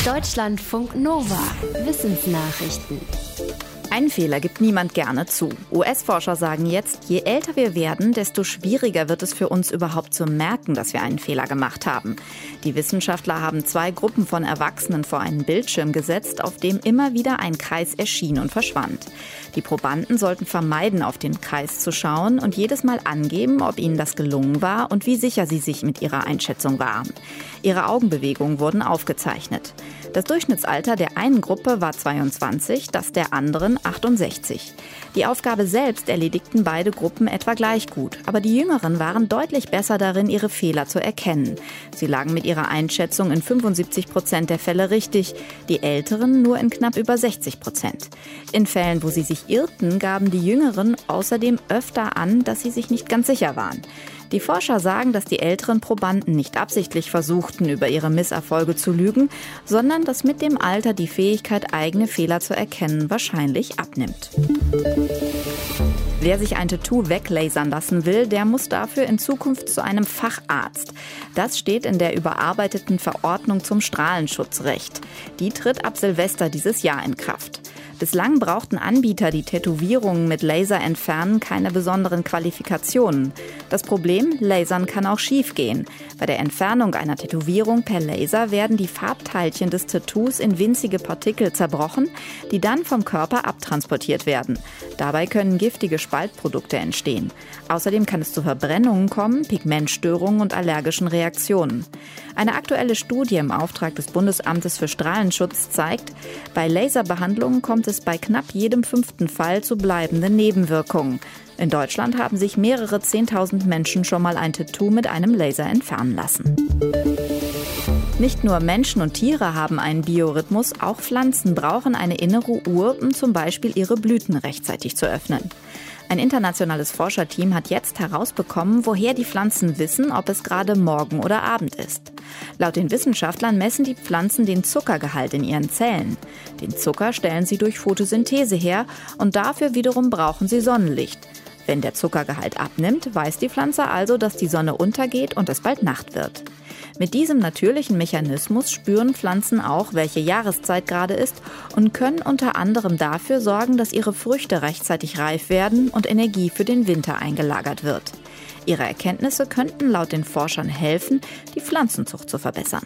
Deutschlandfunk Nova. Wissensnachrichten. Einen Fehler gibt niemand gerne zu. US-Forscher sagen jetzt, je älter wir werden, desto schwieriger wird es für uns überhaupt zu merken, dass wir einen Fehler gemacht haben. Die Wissenschaftler haben 2 Gruppen von Erwachsenen vor einen Bildschirm gesetzt, auf dem immer wieder ein Kreis erschien und verschwand. Die Probanden sollten vermeiden, auf den Kreis zu schauen und jedes Mal angeben, ob ihnen das gelungen war und wie sicher sie sich mit ihrer Einschätzung waren. Ihre Augenbewegungen wurden aufgezeichnet. Das Durchschnittsalter der einen Gruppe war 22, das der anderen 68. Die Aufgabe selbst erledigten beide Gruppen etwa gleich gut, aber die Jüngeren waren deutlich besser darin, ihre Fehler zu erkennen. Sie lagen mit ihrer Einschätzung in 75% der Fälle richtig, die Älteren nur in knapp über 60%. In Fällen, wo sie sich irrten, gaben die Jüngeren außerdem öfter an, dass sie sich nicht ganz sicher waren. Die Forscher sagen, dass die älteren Probanden nicht absichtlich versuchten, über ihre Misserfolge zu lügen, sondern dass mit dem Alter die Fähigkeit, eigene Fehler zu erkennen, wahrscheinlich abnimmt. Wer sich ein Tattoo weglasern lassen will, der muss dafür in Zukunft zu einem Facharzt. Das steht in der überarbeiteten Verordnung zum Strahlenschutzrecht. Die tritt ab Silvester dieses Jahr in Kraft. Bislang brauchten Anbieter, die Tätowierungen mit Laser entfernen, keine besonderen Qualifikationen. Das Problem, Lasern kann auch schief gehen. Bei der Entfernung einer Tätowierung per Laser werden die Farbteilchen des Tattoos in winzige Partikel zerbrochen, die dann vom Körper abtransportiert werden. Dabei können giftige Spaltprodukte entstehen. Außerdem kann es zu Verbrennungen kommen, Pigmentstörungen und allergischen Reaktionen. Eine aktuelle Studie im Auftrag des Bundesamtes für Strahlenschutz zeigt, bei Laserbehandlungen kommt es bei knapp jedem 5. Fall zu bleibenden Nebenwirkungen. In Deutschland haben sich mehrere 10.000 Menschen schon mal ein Tattoo mit einem Laser entfernen lassen. Nicht nur Menschen und Tiere haben einen Biorhythmus, auch Pflanzen brauchen eine innere Uhr, um zum Beispiel ihre Blüten rechtzeitig zu öffnen. Ein internationales Forscherteam hat jetzt herausbekommen, woher die Pflanzen wissen, ob es gerade Morgen oder Abend ist. Laut den Wissenschaftlern messen die Pflanzen den Zuckergehalt in ihren Zellen. Den Zucker stellen sie durch Photosynthese her und dafür wiederum brauchen sie Sonnenlicht. Wenn der Zuckergehalt abnimmt, weiß die Pflanze also, dass die Sonne untergeht und es bald Nacht wird. Mit diesem natürlichen Mechanismus spüren Pflanzen auch, welche Jahreszeit gerade ist und können unter anderem dafür sorgen, dass ihre Früchte rechtzeitig reif werden und Energie für den Winter eingelagert wird. Ihre Erkenntnisse könnten laut den Forschern helfen, die Pflanzenzucht zu verbessern.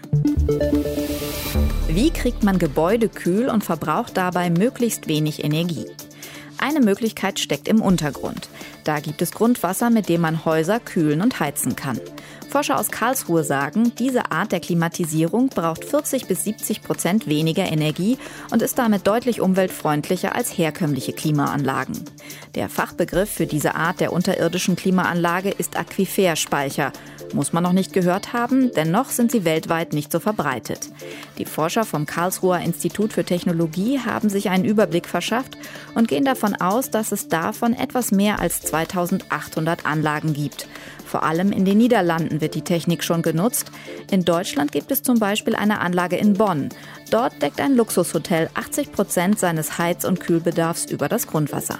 Wie kriegt man Gebäude kühl und verbraucht dabei möglichst wenig Energie? Eine Möglichkeit steckt im Untergrund. Da gibt es Grundwasser, mit dem man Häuser kühlen und heizen kann. Forscher aus Karlsruhe sagen, diese Art der Klimatisierung braucht 40-70% weniger Energie und ist damit deutlich umweltfreundlicher als herkömmliche Klimaanlagen. Der Fachbegriff für diese Art der unterirdischen Klimaanlage ist Aquiferspeicher. Muss man noch nicht gehört haben, dennoch sind sie weltweit nicht so verbreitet. Die Forscher vom Karlsruher Institut für Technologie haben sich einen Überblick verschafft und gehen davon aus, dass es davon etwas mehr als 2800 Anlagen gibt. Vor allem in den Niederlanden wird die Technik schon genutzt. In Deutschland gibt es zum Beispiel eine Anlage in Bonn. Dort deckt ein Luxushotel 80% seines Heiz- und Kühlbedarfs über das Grundwasser.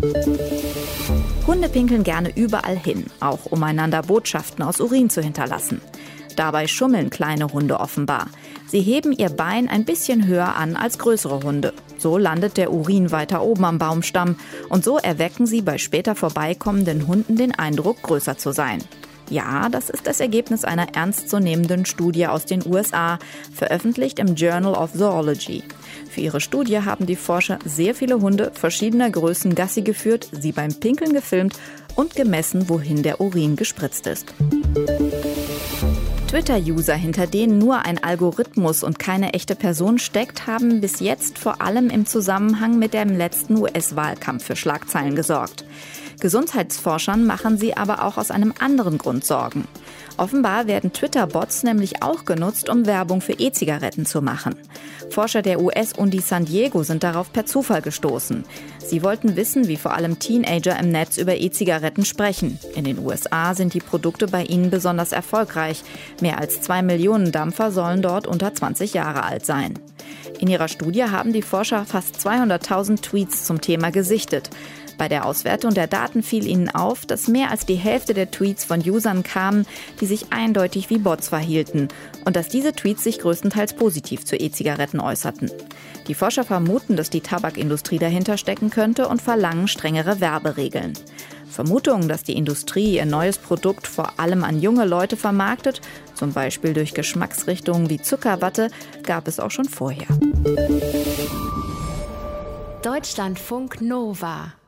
Hunde pinkeln gerne überall hin, auch um einander Botschaften aus Urin zu hinterlassen. Dabei schummeln kleine Hunde offenbar. Sie heben ihr Bein ein bisschen höher an als größere Hunde. So landet der Urin weiter oben am Baumstamm und so erwecken sie bei später vorbeikommenden Hunden den Eindruck, größer zu sein. Ja, das ist das Ergebnis einer ernstzunehmenden Studie aus den USA, veröffentlicht im Journal of Zoology. Für ihre Studie haben die Forscher sehr viele Hunde verschiedener Größen Gassi geführt, sie beim Pinkeln gefilmt und gemessen, wohin der Urin gespritzt ist. Twitter-User, hinter denen nur ein Algorithmus und keine echte Person steckt, haben bis jetzt vor allem im Zusammenhang mit dem letzten US-Wahlkampf für Schlagzeilen gesorgt. Gesundheitsforschern machen sie aber auch aus einem anderen Grund Sorgen. Offenbar werden Twitter-Bots nämlich auch genutzt, um Werbung für E-Zigaretten zu machen. Forscher der US-Uni San Diego sind darauf per Zufall gestoßen. Sie wollten wissen, wie vor allem Teenager im Netz über E-Zigaretten sprechen. In den USA sind die Produkte bei ihnen besonders erfolgreich. Mehr als 2 Millionen Dampfer sollen dort unter 20 Jahre alt sein. In ihrer Studie haben die Forscher fast 200.000 Tweets zum Thema gesichtet. Bei der Auswertung der Daten fiel ihnen auf, dass mehr als die Hälfte der Tweets von Usern kamen, die sich eindeutig wie Bots verhielten und dass diese Tweets sich größtenteils positiv zu E-Zigaretten äußerten. Die Forscher vermuten, dass die Tabakindustrie dahinter stecken könnte und verlangen strengere Werberegeln. Vermutungen, dass die Industrie ihr neues Produkt vor allem an junge Leute vermarktet, zum Beispiel durch Geschmacksrichtungen wie Zuckerwatte, gab es auch schon vorher. Deutschlandfunk Nova